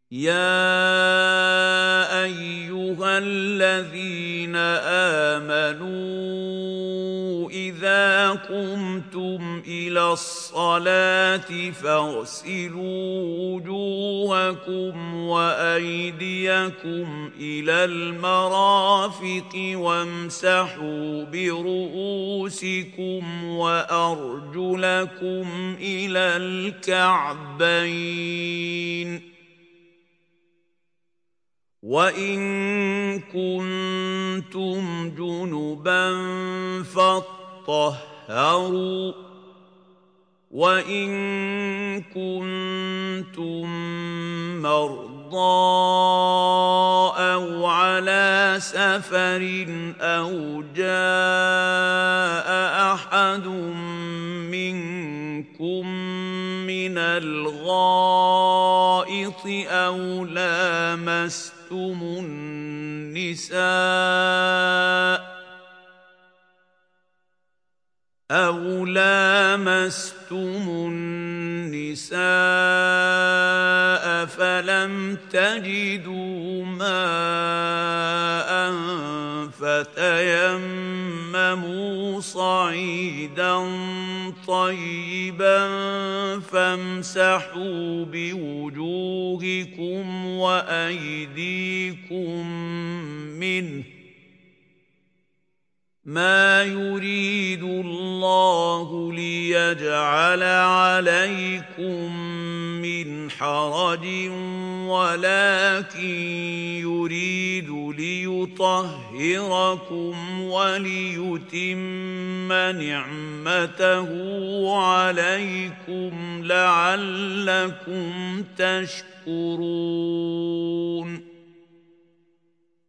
يَا أَيُّهَا الَّذِينَ آمَنُوا إِذَا قُمْتُمْ إِلَى الصَّلَاةِ فَاغْسِلُوا وُجُوهَكُمْ وَأَيْدِيَكُمْ إِلَى الْمَرَافِقِ وَامْسَحُوا بِرُءُوسِكُمْ وَأَرْجُلَكُمْ إِلَى الْكَعْبَيْنِ وَإِن كُنتُمْ جُنُبًا فَاطَّهَّرُوا وَإِن كُنتُم مَّرْضَىٰ أَوْ عَلَىٰ سَفَرٍ أَوْ جَاءَ أَحَدٌ مِّنكُم مِّنَ الْغَائِطِ أَوْ لَامَسْتُمُ النِّسَاءَ فَلَمْ تَجِدُوا مَاءً فَتَيَمَّمُوا صَعِيدًا طَيِّبًا فَامْسَحُوا بِوُجُوهِكُمْ وَأَيْدِيكُم مِّنْهُ ۚ مَا يُرِيدُ اللَّهُ لِيَجْعَلَ عَلَيْكُم مِّنْ حَرَجٍ وَلَٰكِن يُرِيدُ لِيُطَهِّرَكُمْ وَلِيُتِمَّ نِعْمَتَهُ عَلَيْكُمْ لَعَلَّكُمْ تَشْكُرُونَ